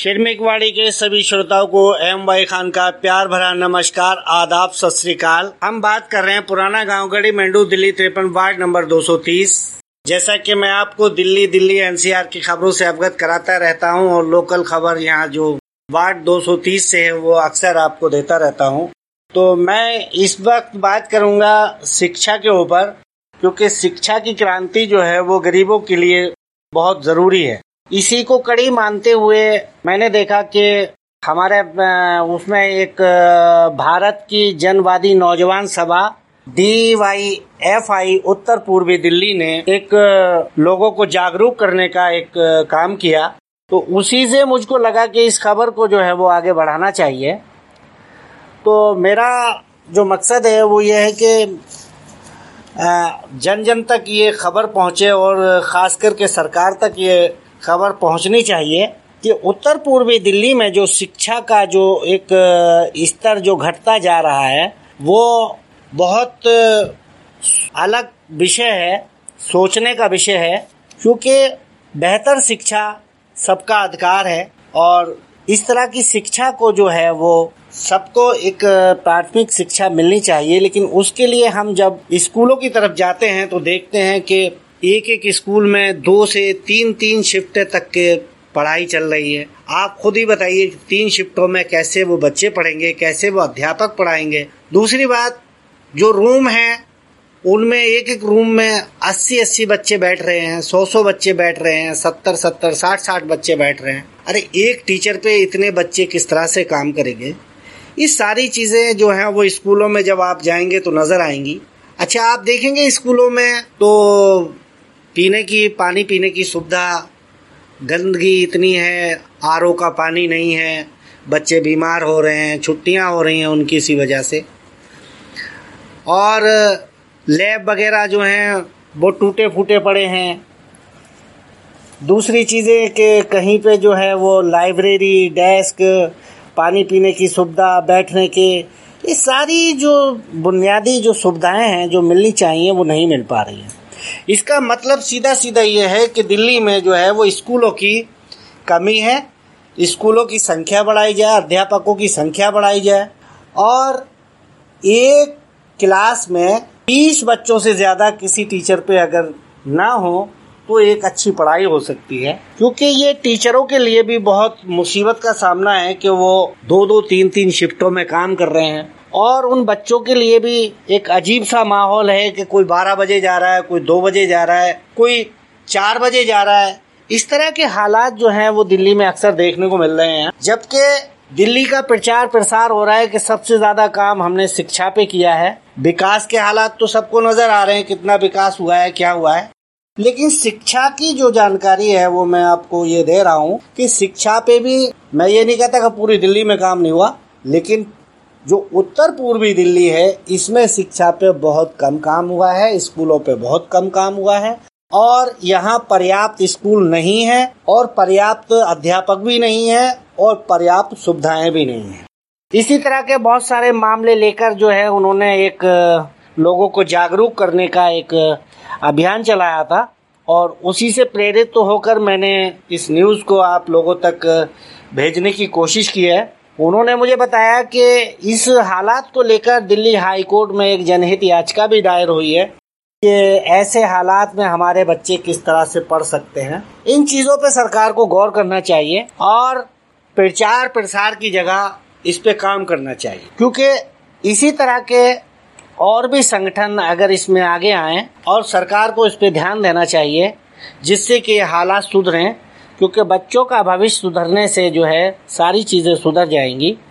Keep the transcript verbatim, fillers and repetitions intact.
शिरमिकवाड़ी के सभी श्रोताओं को एम वाई खान का प्यार भरा नमस्कार, आदाब, सत श्री अकाल। हम बात कर रहे हैं पुराना गांव गढ़ी मेंढू दिल्ली तिरपन वार्ड नंबर दो सौ तीस। जैसा कि मैं आपको दिल्ली दिल्ली एनसीआर की खबरों से अवगत कराता रहता हूं और लोकल खबर यहाँ जो वार्ड दो सौ तीस से है वो अक्सर आपको देता रहता हूं, तो मैं इस वक्त बात करूंगा शिक्षा के ऊपर, क्योंकि शिक्षा की क्रांति जो है वो गरीबों के लिए बहुत जरूरी है। इसी को कड़ी मानते हुए मैंने देखा कि हमारे उसमें एक भारत की जनवादी नौजवान सभा डी वाई एफ आई उत्तर पूर्वी दिल्ली ने एक लोगों को जागरूक करने का एक काम किया, तो उसी से मुझको लगा कि इस खबर को जो है वो आगे बढ़ाना चाहिए। तो मेरा जो मकसद है वो ये है कि जन जन तक ये खबर पहुंचे और ख़ास करके सरकार तक ये खबर पहुंचनी चाहिए कि उत्तर पूर्वी दिल्ली में जो शिक्षा का जो एक स्तर जो घटता जा रहा है वो बहुत अलग विषय है, सोचने का विषय है, क्योंकि बेहतर शिक्षा सबका अधिकार है और इस तरह की शिक्षा को जो है वो सबको एक प्राथमिक शिक्षा मिलनी चाहिए। लेकिन उसके लिए हम जब स्कूलों की तरफ जाते हैं तो देखते हैं कि एक एक स्कूल में दो से तीन तीन शिफ्टें तक के पढ़ाई चल रही है। आप खुद ही बताइए तीन शिफ्टों में कैसे वो बच्चे पढ़ेंगे, कैसे वो अध्यापक पढ़ाएंगे। दूसरी बात, जो रूम है उनमें एक एक रूम में अस्सी अस्सी बच्चे बैठ रहे हैं, सौ सौ बच्चे बैठ रहे हैं, सत्तर सत्तर साठ साठ बच्चे बैठ रहे हैं। अरे एक टीचर पे इतने बच्चे किस तरह से काम करेंगे? ये सारी चीज़ें जो हैं वो स्कूलों में जब आप जाएंगे तो नज़र आएंगी। अच्छा, आप देखेंगे स्कूलों में तो पीने की पानी पीने की सुविधा, गंदगी इतनी है, आर ओ का पानी नहीं है, बच्चे बीमार हो रहे हैं, छुट्टियां हो रही हैं उनकी इसी वजह से, और लैब वगैरह जो हैं वो टूटे फूटे पड़े हैं। दूसरी चीज़ें कि कहीं पे जो है वो लाइब्रेरी, डेस्क, पानी पीने की सुविधा, बैठने के, ये सारी जो बुनियादी जो सुविधाएं हैं जो मिलनी चाहिए वो नहीं मिल पा रही हैं। इसका मतलब सीधा सीधा ये है कि दिल्ली में जो है वो स्कूलों की कमी है। स्कूलों की संख्या बढ़ाई जाए, अध्यापकों की संख्या बढ़ाई जाए और एक क्लास में तीस बच्चों से ज़्यादा किसी टीचर पे अगर ना हो तो एक अच्छी पढ़ाई हो सकती है। क्योंकि ये टीचरों के लिए भी बहुत मुसीबत का सामना है कि वो दो दो तीन तीन शिफ्टों में काम कर रहे हैं और उन बच्चों के लिए भी एक अजीब सा माहौल है कि कोई बारह बजे जा रहा है, कोई दो बजे जा रहा है, कोई चार बजे जा रहा है। इस तरह के हालात जो हैं वो दिल्ली में अक्सर देखने को मिल रहे हैं, जबकि दिल्ली का प्रचार प्रसार हो रहा है कि सबसे ज्यादा काम हमने शिक्षा पे किया है। विकास के हालात तो सबको नजर आ रहे हैं, कितना विकास हुआ है, क्या हुआ है, लेकिन शिक्षा की जो जानकारी है वो मैं आपको ये दे रहा हूँ कि शिक्षा पे भी, मैं ये नहीं कहता कि पूरी दिल्ली में काम नहीं हुआ, लेकिन जो उत्तर पूर्वी दिल्ली है इसमें शिक्षा पे बहुत कम काम हुआ है, स्कूलों पे बहुत कम काम हुआ है और यहाँ पर्याप्त स्कूल नहीं है और पर्याप्त अध्यापक भी नहीं है और पर्याप्त सुविधाएं भी नहीं है। इसी तरह के बहुत सारे मामले लेकर जो है उन्होंने एक लोगों को जागरूक करने का एक अभियान चलाया था और उसी से प्रेरित तो होकर मैंने इस न्यूज़ को आप लोगों तक भेजने की कोशिश की है। उन्होंने मुझे बताया कि इस हालात को लेकर दिल्ली हाई कोर्ट में एक जनहित याचिका भी दायर हुई है कि ऐसे हालात में हमारे बच्चे किस तरह से पढ़ सकते हैं। इन चीज़ों पे सरकार को गौर करना चाहिए और प्रचार प्रसार की जगह इस पे काम करना चाहिए, क्योंकि इसी तरह के और भी संगठन अगर इसमें आगे आएं और सरकार को इस पे ध्यान देना चाहिए जिससे कि हालात सुधरें, क्योंकि बच्चों का भविष्य सुधरने से जो है सारी चीज़ें सुधर जाएंगी।